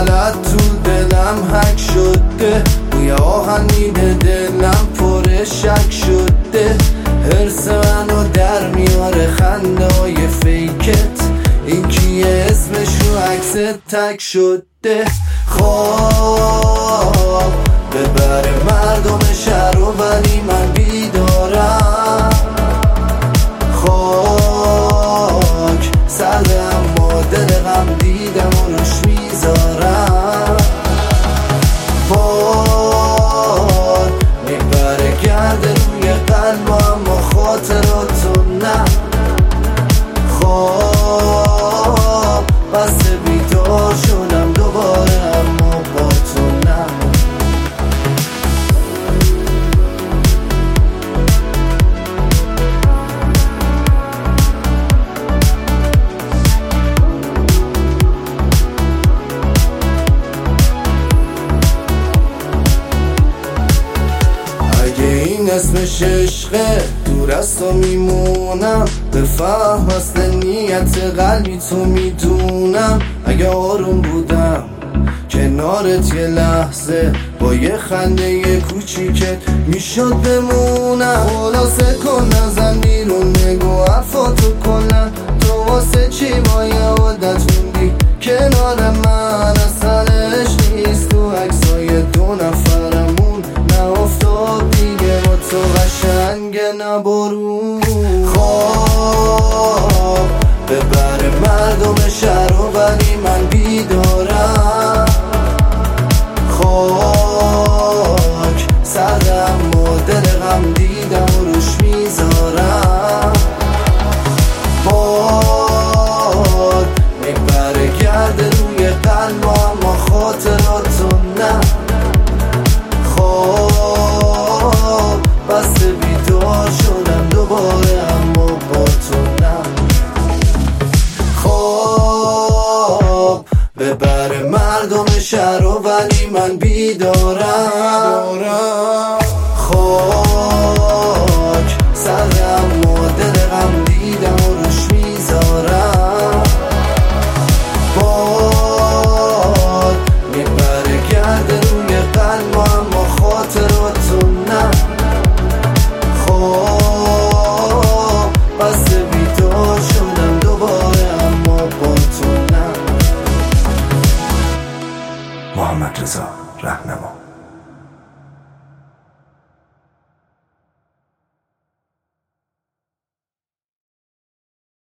غلط تو دلم حک شده، بوی آهن میده دلم پر شک شده. حرس منو در میاره خنده های فیکت، این کیه اسمش رو عکس تک شده. خواب ببره مردم شهر و ولی من بیدارم. خاک سرده اما دل غم دیدم و روش میذارم. باد میبره گرد روی قلب اما خاطراتو نه. خواب بس بیدار شدم دوباره اما با تو نه. این اسمش عشقه دور از تو میمونم، بفهم اصل نیت قلبی تو میدونم. اگه آروم بودم کنارت یه لحظه با یه خنده کوچیکت میشد بمونم. خلاصه کن نزن بیرون نگو حرفاتو کنن، تو واسه چی با یه عادت موندی کنار من؟ اصلش نیست تو عکسای دو نفرمون، نه افتاد دیگه با تو قشنگ نه بارون. خواب ببره مردم شهر و ولی من بیدارم. خاک سردم و دل غم دیدم و روش میذارم. باد میبره گرد روی قلب اما خاطراتو نه. خواب بس بیدار شدم دوباره اما با تو نه. خواب ببره مردم شهر و ولی من بیدارم. خاک سرم و دل غم دیدم و روش میذارم. باد میبره گرد روی قلب اما خاطراتو نه. خواب بس بیدار شدم دوباره اما با تو نه. محمد رضا رهنما.